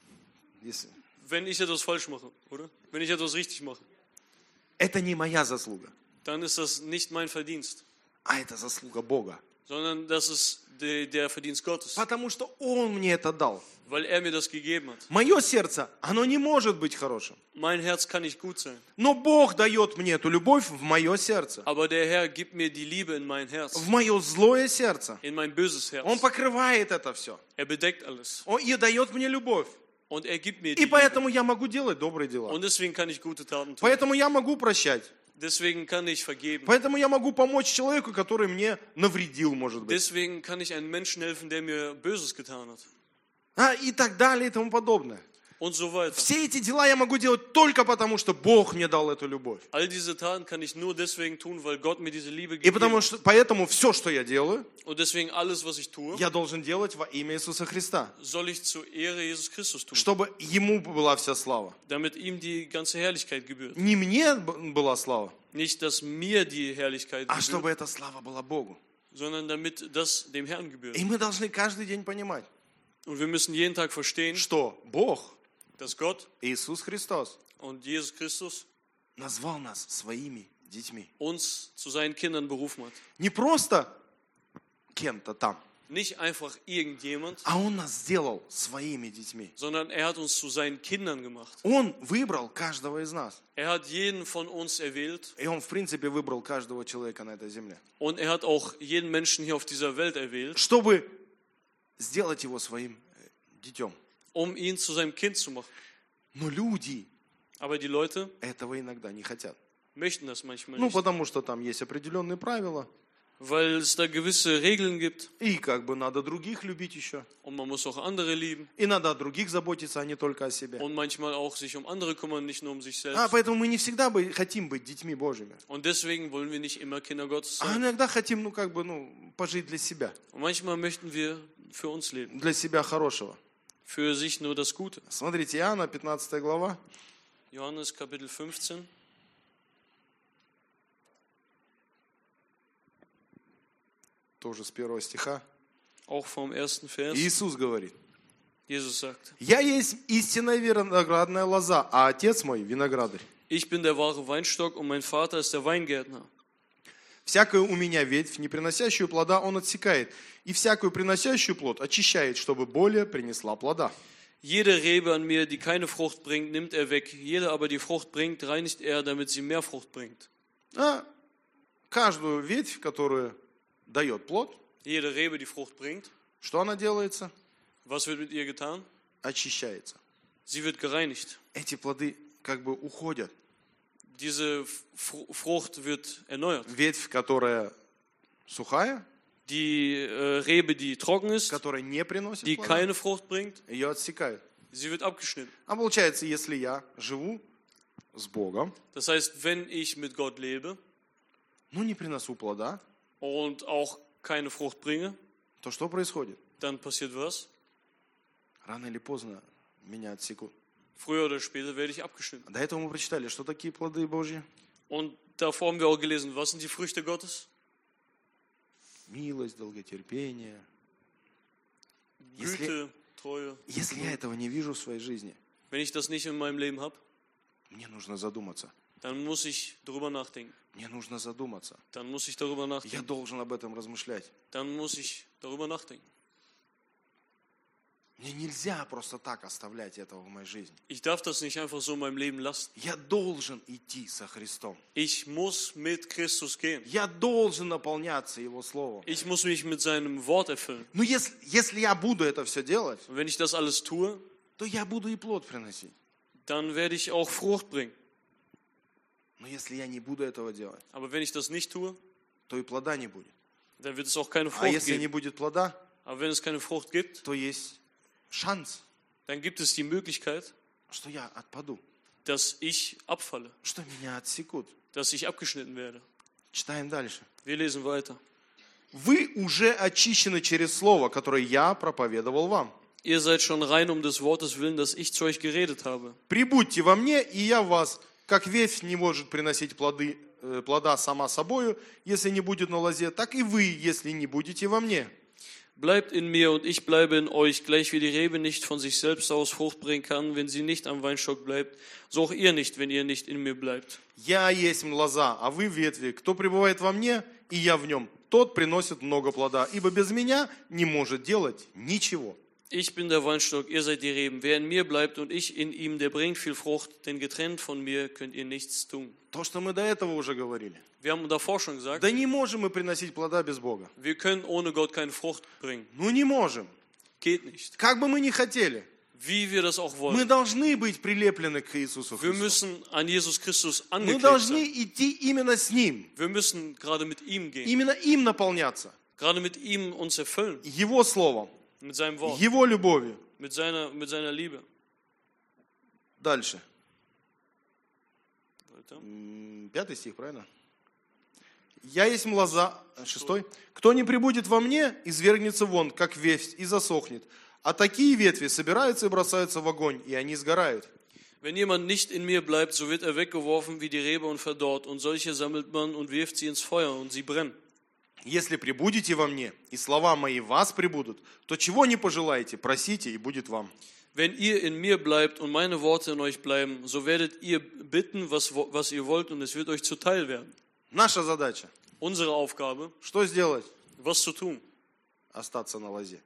wenn ich etwas falsch mache, oder? Wenn ich etwas richtig mache, Это не моя заслуга, dann ist das nicht mein Verdienst, а это заслуга Бога. sondern das ist der Verdienst Gottes, Потому что Он мне это дал. weil er mir das gegeben hat. Мое сердце, оно не может быть хорошим. Mein Herz kann nicht gut sein, Но Бог дает мне эту любовь в мое сердце. aber der Herr gibt mir die Liebe in mein Herz, В мое злое сердце. in mein böses Он Herz. покрывает это все. Er bedeckt alles И дает мне любовь. und er gibt mir И die Liebe. поэтому я могу делать добрые дела. Und deswegen kann ich gute Taten tun. Поэтому я могу прощать. Deswegen kann ich vergeben. Поэтому я могу помочь человеку, который мне навредил, может быть. Deswegen kann ich einem Menschen helfen, der mir Böses getan hat. И так далее и тому подобное. Und so weiter. Все эти дела я могу делать только потому, что Бог мне дал эту любовь. All diese Taten kann ich nur deswegen tun, weil Gott mir diese Liebe И gegeben hat. поэтому все, что я делаю, Und deswegen alles, was ich tue, я должен делать во имя Иисуса Христа. soll ich zur Ehre Jesus Christus tun, Чтобы Ему была вся слава. damit ihm die ganze Herrlichkeit gebührt. Не мне была слава, Nicht, dass mir die Herrlichkeit а gebührt, чтобы эта слава была Богу. sondern damit das dem Herrn gebührt. И мы должны каждый день понимать, Und wir müssen jeden Tag verstehen, что Бог, dass Gott Иисус Христос, und Jesus Christus назвал нас своими детьми. uns zu seinen Kindern berufen hat. Не просто кем-то там, Nicht einfach irgendjemand, а Он нас сделал своими детьми. sondern er hat uns zu seinen Kindern gemacht. Он выбрал каждого из нас. Er hat jeden von uns erwählt И Он, в принципе, выбрал каждого человека на этой земле. und er hat auch jeden Menschen hier auf dieser Welt erwählt, Чтобы сделать его своим детем. um ihn zu seinem Kind zu machen. Но люди Aber die Leute этого иногда не хотят. möchten das manchmal Ну, nicht, потому что там есть определенные правила. weil es da gewisse Regeln gibt И как бы надо других любить еще. und man muss auch andere lieben И надо о других заботиться, а не только о себе. und manchmal auch sich um andere kümmern, nicht nur um sich А selbst. поэтому мы не всегда хотим быть детьми Божьими. Und deswegen wollen wir nicht immer Kinder Gottes А sein. иногда хотим, пожить для себя. Und manchmal möchten wir für uns leben, Для себя хорошего. für sich nur das Gute. Смотрите, Иоанна, 15 глава. Johannes Kapitel 15. Тоже с 1 стиха. Auch vom ersten Vers. Иисус говорит. Jesus sagt, «Я есть истинная виноградная лоза, а Отец мой виноградарь. ich bin der wahre Weinstock und mein Vater ist der Weingärtner. Всякую у меня ветвь, не приносящую плода, Он отсекает, и всякую приносящую плод очищает, чтобы более принесла плода». Jede Rebe an mir, die keine Frucht bringt, nimmt er weg. Jede aber, die Frucht bringt, reinigt er, damit sie mehr Frucht bringt. А каждую ветвь, которая дает плод, Jede Rebe, die Frucht bringt, что она делается? was wird mit ihr getan? Очищается. Sie wird gereinigt. Эти плоды как бы уходят. Diese Frucht wird erneuert. Ветвь, которая сухая, Die Rebe, die trocken ist, которая не приносит die плода, keine Frucht bringt, ее отсекают. sie wird abgeschnitten. А получается, если я живу с Богом, Das heißt, wenn ich mit Gott lebe но не приношу плода, und auch keine Frucht bringe, то что происходит? dann passiert was? Рано или поздно меня отсекут. Früher oder später werde ich abgeschnitten. До этого мы прочитали, что такие плоды Божьи. Und davor haben wir auch gelesen, was sind die Früchte Gottes? Милость, долготерпение. Güte, Treue. Если я этого не вижу в своей жизни, Wenn ich das nicht in meinem Leben habe, мне нужно задуматься. dann muss ich darüber nachdenken. Мне нужно задуматься. Dann muss ich darüber Я nachdenken. должен об этом размышлять. Dann muss ich darüber nachdenken. Мне нельзя просто так оставлять этого в моей жизни. Ich darf das nicht einfach so in meinem Leben lassen. Я должен идти со Христом. Ich muss mit Christus gehen. Я должен наполняться Его Словом. Ich muss mich mit seinem Wort erfüllen. Но если я буду это все делать, Und wenn ich das alles tue, то я буду и плод приносить. dann werde ich auch Frucht bringen. Но если я не буду этого делать, Aber wenn ich das nicht tue, то и плода не будет. dann wird es auch keine А Frucht если не geben. будет плода, Aber wenn es keine Frucht gibt, то есть шанс, dann gibt es die Möglichkeit, что я отпаду, dass ich abfalle, что меня отсекут. dass ich abgeschnitten werde. Читаем дальше. Wir lesen weiter. Вы уже очищены через слово, которое я проповедовал вам. Ihr seid schon rein um des Wortes willen, das ich zu euch geredet habe. Прибудьте во мне, и я в вас, как ветвь не может приносить плода сама собою, если не будет на лозе, так и вы, если не будете во мне. Bleibt in mir und ich bleibe in euch, gleich wie die Rebe nicht von sich selbst aus Frucht bringen kann, wenn sie nicht am Weinstock bleibt, so auch ihr nicht, wenn ihr nicht in mir bleibt. Я есть лоза, а вы ветви. Кто пребывает во мне, и я в нем, тот приносит много плода, ибо без меня не может делать ничего. Ich bin der Weinstock, ihr seid die Reben. Wer in mir bleibt und ich in ihm, der bringt viel Frucht, denn getrennt von mir könnt ihr nichts tun. То, что мы до этого уже говорили. Wir haben davor schon gesagt, Да не можем мы приносить плода без Бога. wir können ohne Gott keine Frucht bringen. Ну не можем. Geht nicht. Как бы мы ни хотели. Wie wir das auch Мы wollen. должны быть прилеплены к Иисусу Wir Христу. müssen an Jesus Christus Мы angeklebt должны sein. идти именно с Ним. Wir müssen gerade mit ihm gehen. Именно им наполняться. Gerade mit ihm uns erfüllen. Его Словом, Mit seinem Wort. Его любовью. Mit seiner Liebe. Дальше. Weiter. 5 стих, правильно? Я есть лоза, 6. Кто не прибудет во мне, извергнется вон, как ветвь, и засохнет. А такие ветви собираются и бросаются в огонь, и они сгорают. Wenn jemand nicht in mir bleibt, so wird er weggeworfen wie die Rebe und verdorrt. Und solche sammelt man und wirft sie ins Feuer und sie brennen. Если прибудете во мне, и слова мои в вас прибудут, то чего не пожелаете, просите, и будет вам. Wenn ihr in mir bleibt und meine Worte in euch bleiben, so werdet ihr bitten, was ihr wollt, und es wird euch zuteil werden. Наша задача, Unsere Aufgabe, что сделать? was zu tun. остаться на лозе?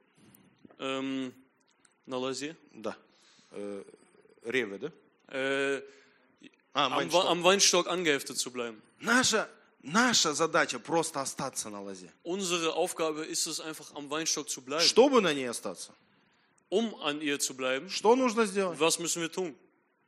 Na лозе? Да. Реве, да? Am Майншток. Weinstock angeheftet zu bleiben. Наша задача просто остаться на лозе. Unsere Aufgabe ist es einfach, am Weinstock zu bleiben. Чтобы на ней остаться, An ihr zu bleiben, что нужно сделать? was müssen wir tun?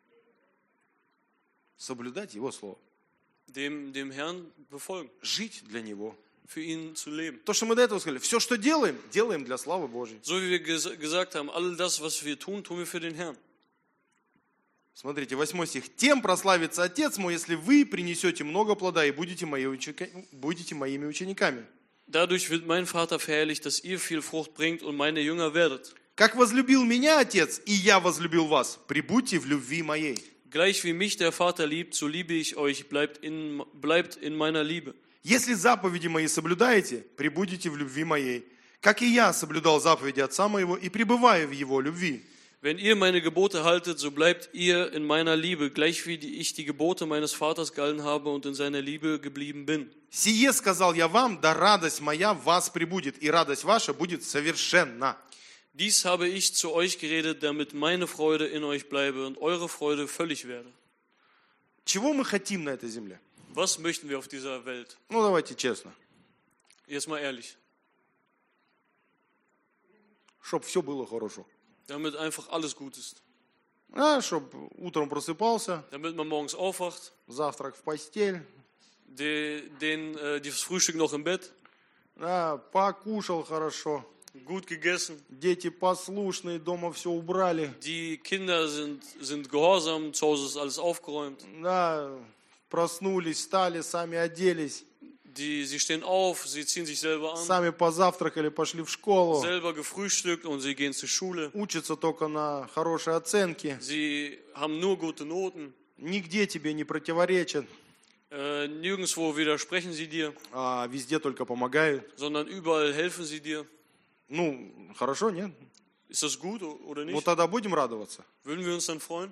Соблюдать Его Слово. Dem Herrn befolgen, Жить для Него. für ihn zu leben. То, что мы до этого сказали, все, что делаем, делаем для славы Божьей. So wie wir gesagt haben, all das, was wir tun, tun wir für den Herrn. Смотрите, 8 стих. «Тем прославится Отец мой, если вы принесете много плода и будете моими учениками. Dadurch wird mein Vater verherrlicht, dass ihr viel Frucht bringt und meine Jünger werdet. Как возлюбил меня Отец, и я возлюбил вас, прибудьте в любви моей». Gleich wie mich der Vater liebt, so liebe ich euch, bleibt in meiner Liebe. «Если заповеди мои соблюдаете, прибудете в любви моей, как и я соблюдал заповеди Отца моего и пребываю в Его любви». Wenn ihr meine Gebote haltet, so bleibt ihr in meiner Liebe, gleich wie ich die Gebote meines Vaters gehalten habe und in seiner Liebe geblieben bin. «Сие сказал я вам, да радость моя в вас пребудет, и радость ваша будет совершенна». Dies habe ich zu euch geredet, damit meine Freude in euch bleibe und eure Freude völlig werde. Чего мы хотим на этой земле? Was möchten wir auf dieser Welt? Ну, давайте честно. Jetzt mal ehrlich. Чтоб все было хорошо. Damit einfach alles gut ist. Чтоб утром просыпался, Damit man morgens aufwacht, завтрак в постель, das Frühstück noch im Bett, покушал хорошо, gut gegessen. дети послушные, дома все убрали, Die Kinder sind gehorsam, zu Hause ist alles aufgeräumt. Проснулись, встали, сами оделись, Sie stehen auf, sie ziehen sich selber an, сами позавтракали, пошли в школу, selber gefrühstückt und sie gehen zur Schule. учатся только на хорошие оценки, Sie haben nur gute Noten. нигде тебе не противоречат, Nirgendwo widersprechen sie dir, а везде только помогают. sondern überall helfen sie dir. Ну, хорошо, нет? Ist das gut oder Ну nicht? тогда будем радоваться. Würden wir uns dann freuen?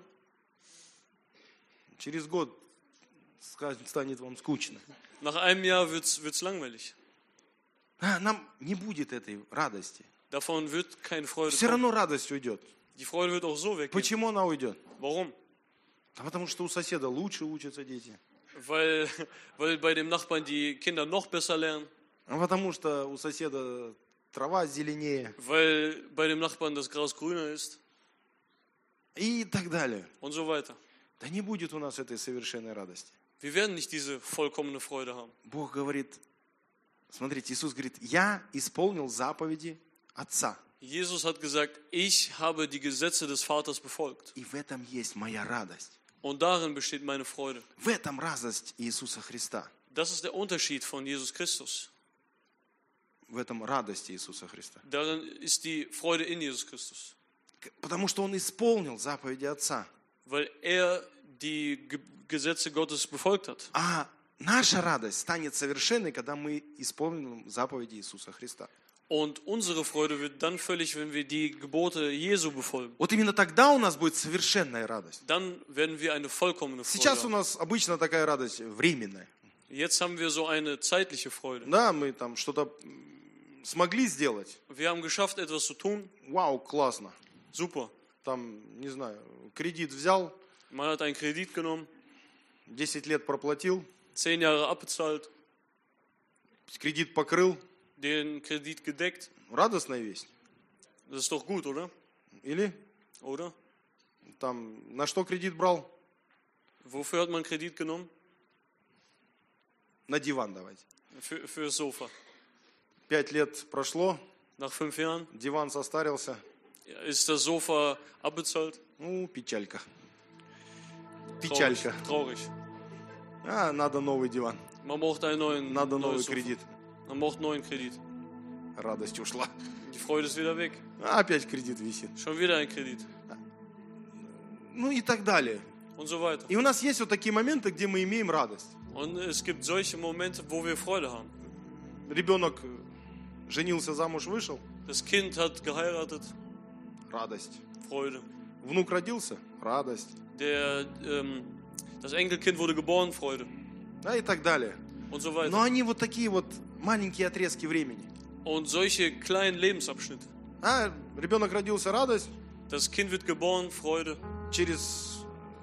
Через год станет вам скучно. Nach einem Jahr wird's langweilig. Нам не будет этой радости. Davon wird keine Freude Все kommen. равно радость уйдет. Die Freude wird auch so weggehen. Почему она уйдет? Warum? А потому что у соседа лучше учатся дети. Weil bei dem Nachbarn die Kinder noch besser lernen. А потому что у соседа трава зеленее. Weil bei dem Nachbarn das Gras grüner ist. И так далее. Und so weiter. Да не будет у нас этой совершенной радости. Wir werden nicht diese vollkommene Freude haben. Бог говорит, смотрите, Иисус говорит, я исполнил заповеди Отца. Jesus hat gesagt, ich habe die Gesetze des Vaters befolgt. И в этом есть моя радость. Und darin besteht meine Freude. В этом радость Иисуса Христа. Das ist der Unterschied von Jesus Christus. В этом радость Иисуса Христа. Darin ist die Freude in Jesus Christus. Потому что Он исполнил заповеди Отца. Weil er die Gesetze Gottes befolgt hat. А наша радость станет совершенной, когда мы исполним заповеди Иисуса Христа. Und unsere Freude wird dann völlig, wenn wir die Gebote Jesu befolgen. Вот именно тогда у нас будет совершенная радость. Dann werden wir eine vollkommene Сейчас у Freude haben. нас обычно такая радость временная. Jetzt haben wir so eine zeitliche Freude. Да, мы там что-то смогли сделать. Wir haben geschafft, etwas zu tun. Вау, классно. Super. Там, не знаю, кредит взял, Man hat einen Kredit genommen, 10 лет проплатил, 10 Jahre abbezahlt, кредит покрыл. den Kredit gedeckt. Радостная весть. Das ist doch gut, oder? Или Oder? там на что кредит брал? Wofür hat man Kredit genommen? На диван давайте. Für das Sofa. 5 лет прошло, Nach 5 Jahren диван состарился. ist das Sofa abbezahlt. Ну, печалька. Traurig. Печалька. Traurig. Надо новый диван. Man braucht einen neuen, Надо новый neues Sofa. кредит. Man braucht einen neuen Kredit. Радость ушла. Die Freude ist wieder weg. Опять кредит висит. Schon wieder ein Kredit. Ну и так далее. Und so weiter. И у нас есть вот такие моменты, где мы имеем радость. Und es gibt solche Momente, wo wir Freude haben. Ребенок женился, замуж вышел. Das Kind hat geheiratet. Радость. Freude. Внук родился. Радость. Das Enkelkind wurde geboren. Freude. И так далее. Und so weiter. Но они вот такие вот маленькие отрезки времени. Und solche kleinen Lebensabschnitte. Ребенок родился, радость. Das Kind wird geboren, Freude. Через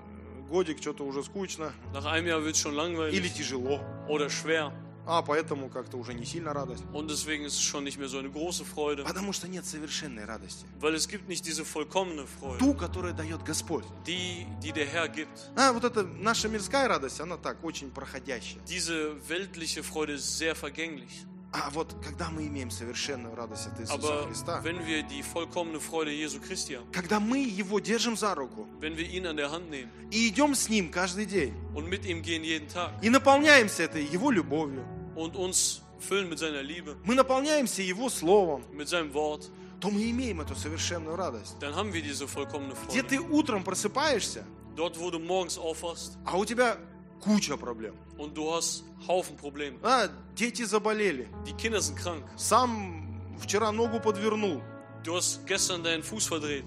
годик что-то уже скучно. Nach einem Jahr wird es schon Или langweilig тяжело. oder schwer. Поэтому как-то уже не сильно радость. Und deswegen ist es schon nicht mehr so eine große Freude. Потому что нет совершенной радости. Weil es gibt nicht diese vollkommene Freude, Ту, которую дает Господь. die der Herr gibt. Вот эта наша мирская радость, она так, очень проходящая. Diese weltliche Freude ist sehr vergänglich. Вот когда мы имеем совершенную радость от Иисуса Aber Христа, wenn wir die vollkommene Freude Jesu Christi haben, когда мы Его держим за руку wenn wir ihn an der Hand nehmen и идем с Ним каждый день, und mit ihm gehen jeden Tag и наполняемся этой Его любовью, und uns füllen mit seiner Liebe, мы наполняемся Его Словом, mit seinem Wort, то мы имеем эту совершенную радость. dann haben wir diese vollkommene Где Freude. ты утром просыпаешься, Dort, wo du morgens aufwachst у тебя куча проблем. und du hast Haufen Probleme. Дети заболели. Die Kinder sind krank. Сам вчера ногу подвернул. Du hast gestern deinen Fuß verdreht.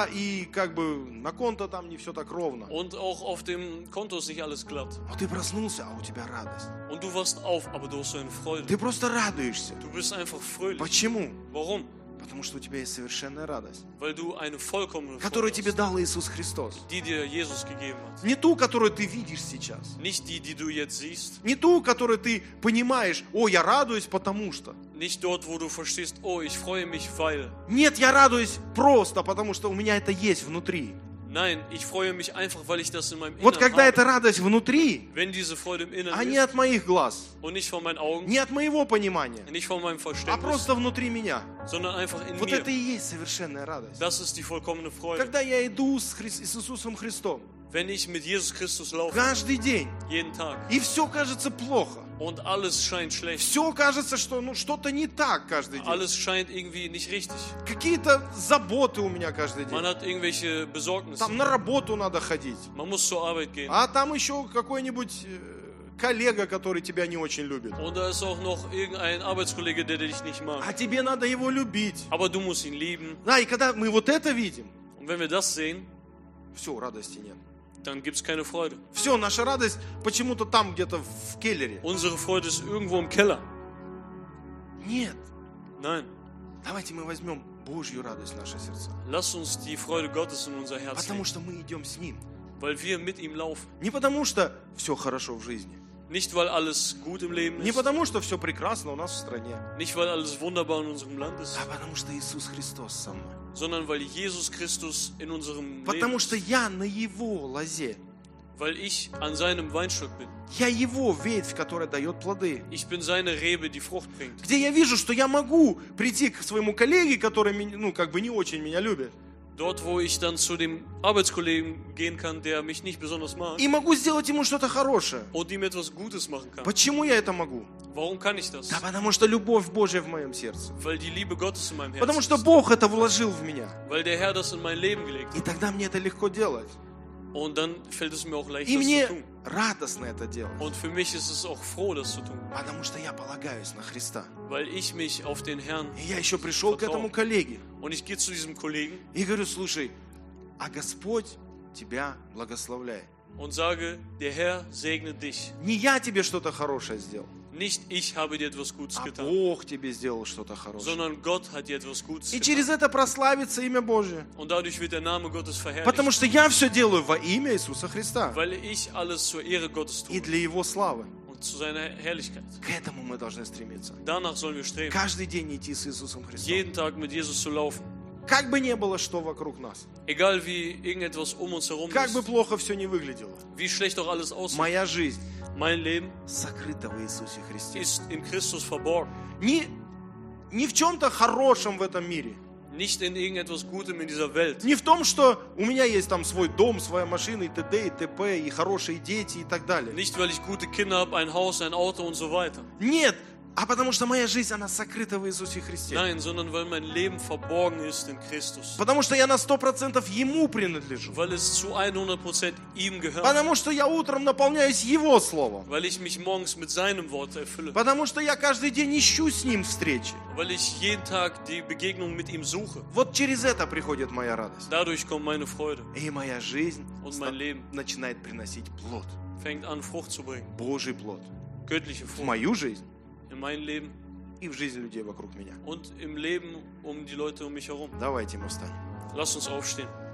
И как бы на конто там не все так ровно. Und auch auf dem Konto ist nicht alles glatt. Но ты проснулся, у тебя радость. Und du wachst auf, aber du hast so eine Freude. Ты просто радуешься. Du bist einfach fröhlich. Почему? Warum? Потому что у тебя есть совершенная радость, Weil du eine vollkommene которую Freude тебе hast, дал Иисус Христос. die dir Jesus gegeben hat. Не ту, которую ты видишь сейчас. Nicht die, die du jetzt siehst. Не ту, которую ты понимаешь, я радуюсь, потому что. Nicht dort, wo du verstehst, oh, ich freue mich, weil. Нет, я радуюсь просто, потому что у меня это есть внутри. Nein, ich freue mich einfach, weil ich das in meinem Вот Inneren когда habe. эта радость внутри, Wenn diese Freude im Inneren не ist от моих глаз, und nicht von meinen Augen, не от моего понимания, nicht von meinem Verständnis, просто внутри меня. sondern einfach in Вот mir. это и есть совершенная радость. Das ist die vollkommene Freude. Когда я иду с Иисусом Христом Wenn ich mit Jesus Christus laufe, каждый день, jeden Tag, и все кажется плохо. und alles scheint schlecht, Все кажется, что что-то не так каждый день. alles scheint irgendwie nicht richtig. Какие-то заботы у меня каждый Man день. hat irgendwelche Besorgnisse. Там на работу надо ходить. Man muss zur Arbeit gehen. Там еще какой-нибудь коллега, который тебя не очень любит. Und da ist auch noch irgendein Arbeitskollege, der dich nicht mag. Тебе надо его любить. Aber du musst ihn lieben. И когда мы вот это видим, Und wenn wir das sehen, все, радости нет. dann gibt es keine Freude. Все, наша радость почему-то там где-то в келлере. Unsere Freude ist irgendwo im Keller. Нет. Nein, Давайте мы возьмем Божью радость в наши сердца. lass uns die Freude Gottes in unser Herz Потому nehmen, что мы идем с Ним. weil wir mit ihm laufen. Не потому что все хорошо в жизни. Nicht, weil alles gut im Leben Не ist, потому что все прекрасно у нас в стране. nicht, weil alles wunderbar in unserem Land ist, Потому что Иисус Христос со мной. sondern weil Jesus Christus in unserem Leben Потому ist. что я на Его лозе. Weil ich an seinem Weinstock bin. Я Его ветвь, которая дает плоды. Ich bin seine Rebe, die Frucht bringt. Где я вижу, что я могу прийти к своему коллеге, который не очень меня любит. Dort, wo ich dann zu dem Arbeitskollegen gehen kann, der mich nicht besonders mag, И могу сделать ему что-то хорошее. und ihm etwas Gutes machen kann. Почему я это могу? Warum kann ich das? Потому что любовь Божья в моем сердце. Weil die Liebe Gottes in meinem Herzen Потому что ist. Бог это вложил в меня. Weil der Herr das in mein Leben gelegt И hat. тогда мне это легко делать. Und dann fällt es mir auch leicht, И das мне zu tun. радостно это делать. Und für mich ist es auch froh, das zu tun. Потому что я полагаюсь на Христа. Weil ich mich auf den Herrn... И я еще пришел к этому коллеге. Und ich gehe zu diesem Kollegen И говорю, слушай, Господь тебя благословляет. und sage, der Herr segne dich. Не я тебе что-то хорошее сделал. Nicht ich habe dir etwas Gutes getan, Бог тебе сделал что-то хорошее. sondern Gott hat dir etwas Gutes И getan. через это прославится имя Божье. Und dadurch wird der Name Gottes Потому verherrlicht, что я все делаю во имя Иисуса Христа. weil ich alles zur Ehre Gottes И tue для Его славы. und zu seiner Herrlichkeit. К этому мы должны стремиться. Danach sollen wir streben, Каждый день идти с Иисусом Христом. jeden Tag mit Jesus zu laufen. Как бы ни было, что вокруг нас. Egal wie irgendetwas um uns herum Как бы ist, плохо все не выглядело. wie schlecht auch alles aussieht. Моя жизнь Mein Leben сокрыта в Иисусе Христе. ist in Christus verborgen. Не в чем-то хорошем в этом мире. Nicht in irgendetwas Gutem in dieser Welt. Не в том, что у меня есть там свой дом, своя машина, и т.д., и т.п., и хорошие дети, и так далее. Nicht, weil ich gute Kinder habe, ein Haus, ein Auto und so weiter. Нет, потому что моя жизнь, она сокрыта в Иисусе Христе. Nein, sondern weil mein Leben verborgen ist in Christus. Потому что я на 100% Ему принадлежу. Weil es zu 100% ihm gehört. Потому что я утром наполняюсь Его Словом. Weil ich mich morgens mit seinem Wort erfülle. Потому что я каждый день ищу с Ним встречи. Weil ich jeden Tag die Begegnung mit ihm suche. Вот через это приходит моя радость. Dadurch kommt meine Freude. И моя жизнь Und mein Leben начинает приносить плод. fängt an, Frucht zu bringen. Божий плод. Göttliche В Frucht. мою жизнь In mein Leben и в жизнь людей вокруг меня. und im Leben um die Leute um mich herum. Давайте мы встанем. Lass uns aufstehen.